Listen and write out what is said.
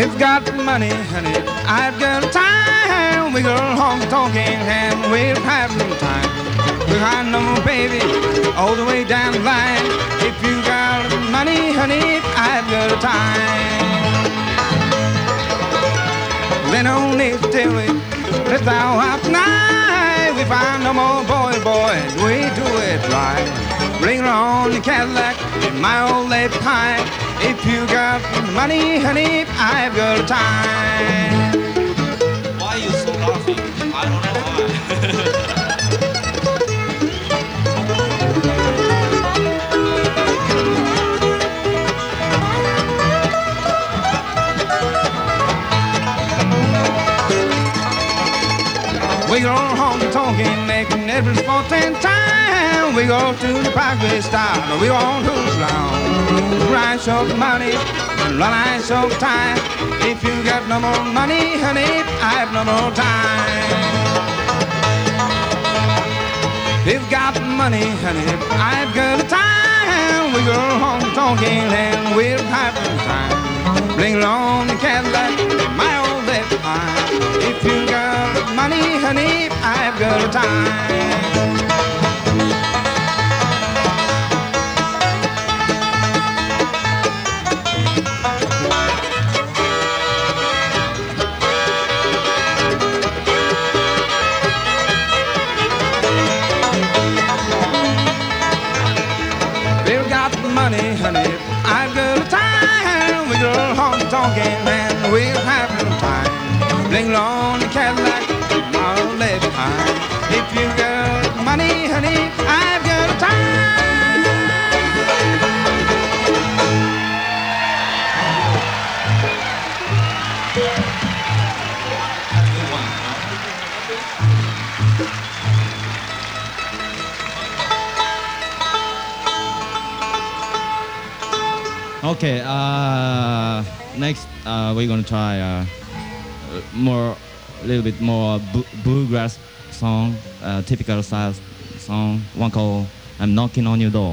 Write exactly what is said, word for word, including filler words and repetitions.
It's got money, honey, I've got time. We go honky talking and we'll have some time. Behind no baby, all the way down the line. If you got money, honey, I've got time. Then only till we let our out night, we find no more boy, boy, we do it right. Bring on the Cadillac in my old left behind. If you got money, honey, I've got time. Why are you so laughing? I don't know why. We go honky tonkin', making every sporting time. We go to the Parkway style, we on who's long. Ride short money, and ride short time. If you got no more money, honey, I've no more time. If you got money, honey, I've got time. We go honky tonkin' and we'll have some time. Bring along the Cadillac, my old left behind. If you got money, honey, I've got time. We've got money, honey, I've got time. We go honky tonkin' and we'll have some time. Bring along the Cadillac, I'll lay behind. If you got money, honey, I've got time. Okay, uh, next uh, we're gonna try uh, more, a little bit more bluegrass song, uh, typical style song, one called "I'm Knocking on Your Door."